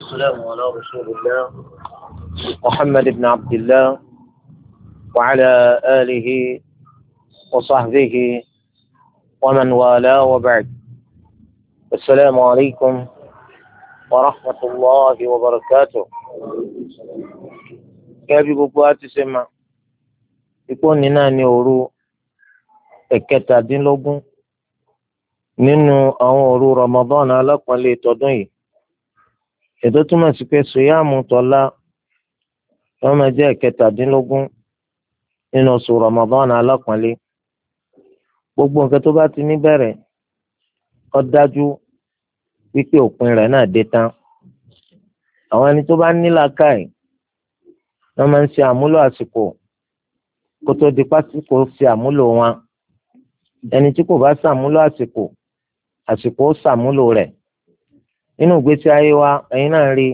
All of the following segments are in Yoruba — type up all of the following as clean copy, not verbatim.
والسلام على رسول الله محمد بن عبد الله وعلى آله وصحبه ومن والاه وبعد. السلام عليكم ورحمة الله وبركاته. كيف بقوات سما يكون لنا نورو ẹ̀kẹtàdínlógún nínú àwọn òru Ramadan alápọ̀nlé tọdún yìí, ètò túmọ̀ sí pé sùyàmù tọ́lá wọ́n máa jẹ́ ẹ̀kẹtàdínlógún nínú oṣù Ramadan alápọ̀nlé. Gbogbo nǹkan tó bá ti ní bẹ̀rẹ̀ ó dájú wípé òpin rẹ̀ náà dé tán. Àwọn ẹni tó bá ní làákàyè wọ́n máa ń ṣe àmúlò àsìkò kó tó di pásíkò ṣe àmúlò wọn. Ẹni tí kò bá ṣàmúlò àsìkò ó ṣàmúlò rẹ̀. Nínú ìgbésí ayé wa ẹ̀yin náà rí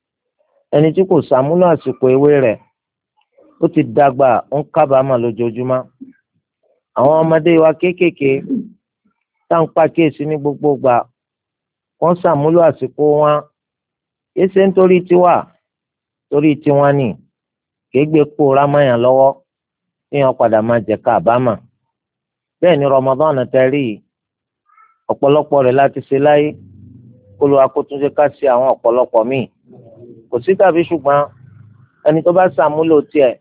ẹni tí kò ṣàmúlò àsìkò ewé rẹ̀ ó ti dàgbà ń kábàámọ̀ lójoojúmọ́. Àwọn ọmọdé wa kéékèèké tá ń pàkíyèsí ní gbogbo gbà wọ́n ṣàmúlò àsìkò wọn kìí ṣe nítorí tiwa, torí tiwọn ni kìí gbé kó rámáyàn lọ́wọ́ èèyàn padà máa jẹ kábàámọ̀. Bẹ́ẹ̀ ni Ramadan tẹ̀rí ọ̀pọ̀lọpọ̀ rẹ̀ láti ṣe láyé kó ló akótúnṣe ká ṣe àwọn ọ̀pọ̀lọpọ̀ míì. Kò sí tàbí ṣùgbọ́n ẹni tó bá ṣàmúlò tiẹ̀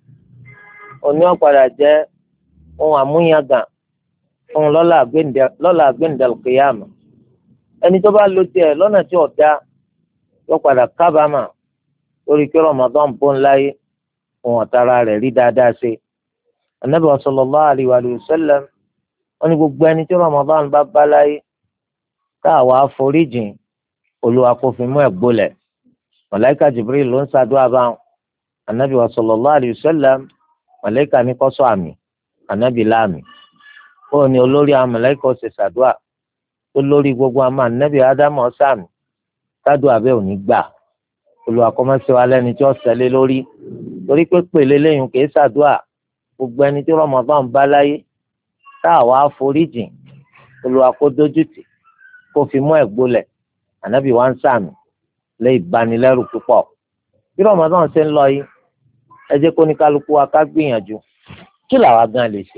òní ọ̀padà jẹ́ ohun àmúyangàn fún lọ́la àgbéǹdàlùkìyàmù. Ẹni tó bá lo tiẹ̀ lọ́nà tí ò dá yóò padà kábàámà lórí kí Ramadan bó ń láyé ohun ọ̀tara rẹ̀ rí dáadáa ṣe. Ànábì sallallahu alaihi wa sallam wọ́n ní gbogbo ẹni tí Ramadan bá bá láyé káàwá foríjìn Olúwa kó fi mú ẹ̀ gbólẹ̀. Màláíkà Jibril ló ń ṣàdúrà báwọn. Ànábì sallallahu alaihi wa sallam màláíkà ní kó sọ àmì, ànábì láàmì. Ó ní olórí àwọn màláíkà ó ṣe ṣàdúrà tó lórí gbogbo àmà ànábì Ádámù sàmì ṣàdúrà bẹ́ẹ̀ ò ní gbà. Olúwa kó má ṣe wa lẹ́ni tí ó ṣẹlẹ̀ lórí torí pé pèlè lẹ́yìn kìí ṣàdúrà. Gbogbo ẹni tí Ramadan bá láyé táwa foríjìn Olúwa kó dójútì kó fi mú ẹ̀gbólẹ̀. Ànábì wa ń sàmì lé ìbanilẹ́rù púpọ̀. Bí Ramadan ṣe ń lọ yìí ẹ jẹ́ kó ní kálukú wa ká gbìyànjú kí làwa gan lè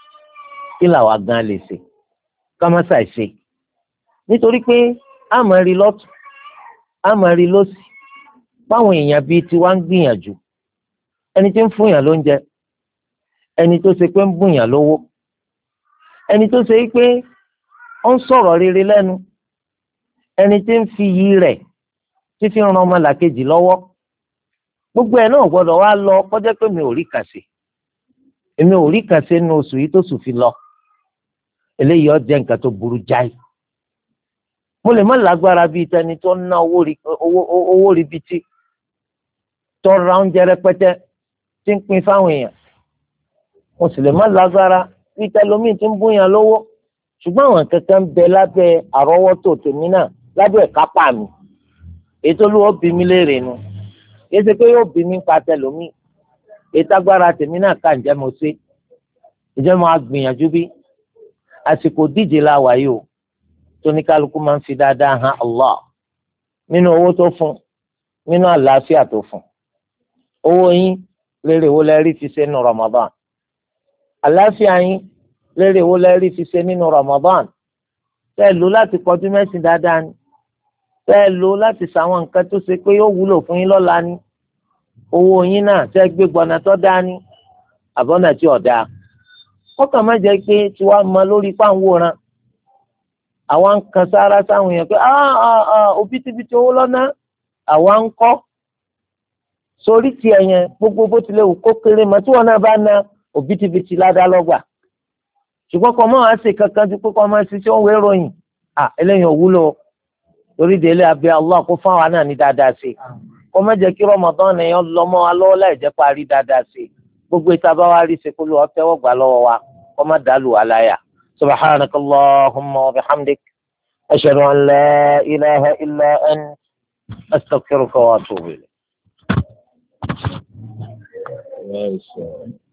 ṣe ká má ṣàì ṣe. Nítorí pé a máa rí lọ́tùn a máa rí lósì báwọn èèyàn bíi tiwa ń gbìyànjú. Ẹni tí ń fúnyàn lóúnjẹ, ẹni tó ṣe pé ń bùnyàn lówó, ẹni tó ṣe pé ó ń sọ̀rọ̀ rere lẹ́nu, ẹni tí ń fi iyì rẹ̀ tí fi ń ran ọmọlàkejì lọ́wọ́. Gbogbo ẹ̀ náà gbọ́dọ̀ wá lọ kọjá pé mi ò rí kàṣe nínú oṣù yìí tó sùn fi lọ. Eléyìí ó jẹ́ nǹkan tó burú jáì. Mo lè má lágbára bíi tẹni tó ń ná owó ribiti tó ra oúnjẹ rẹpẹtẹ tí ń pín fáwọn èèyàn. Mo sì lè má lágbára bíi tẹlómi tí ń búyàn lówó, ṣùgbọ́n àwọn kankan ń bẹ lábẹ́ àrọ́wọ́tò tèmi náà lábẹ́ ìkápá mi. Ètò olúwo bí mi léèrè nu kìí ṣe pé yóò bí mi pa tẹlómi. Ètò agbára tèmi náà kà ń jẹ́ mo ṣe ìjẹ́ mo á gbìyànjú bí àsìkò díje la wà yìí o tóníkálukú máa ń fi dáadáa hàn Allah nínú owó tó fún, nínú àlàáfíà tó fún. Owó yín lérè wo lẹ́rí fi ṣe nínú Ramadan, àlàáfíà yín lérè wo lẹ́rí fi ṣe nínú Ramadan. Tẹ́ lò láti kọjú mẹ́sìn dáadáa ni, tẹ́ lò láti ṣàwọn nǹkan tó ṣe pé yóò wúlò fún yín lọ́la ni. Owó yín náà tẹ́ gbé gbọ́nà tó dáa ni àbọ̀nà tí ò dáa. Kọ́kàn má jẹ́ pé tiwa mọ lórí pàǹwòrán àwa ń kan sára sáwọn èèyàn pé òbítíbitì owó lọ́nà àwa ń kọ́ sórí ti ẹ̀yẹn gbogbo bó tilẹ̀ wù kó kéré mọ́ tí wọ́n náà bá ná òbítíbitì ládá lọ́gbà. Ṣùgbọ́n kọ́ mọ́ àṣẹ kankan ju pé kọ́ máa ṣiṣẹ́ òun wéròyìn eléyìí ò wúlò. Torí délé abẹ́ Allah kó fáwa náà ní dáadáa sí. Kọ́ má jẹ́ kí Ramadan yẹn lọ́mọ́ wa lọ́wọ́ láì jẹ́ parí dáadáa sí. Gbogbo ìta bá wá rí ṣe kó ló ọtẹ́wọ́ gbà lọ́wọ́ wa kọ́ má dàlù wà láyà. سبحانك اللهم وبحمدك أشهد أن لا إله إلا أنت أستغفرك وأتوب إليك.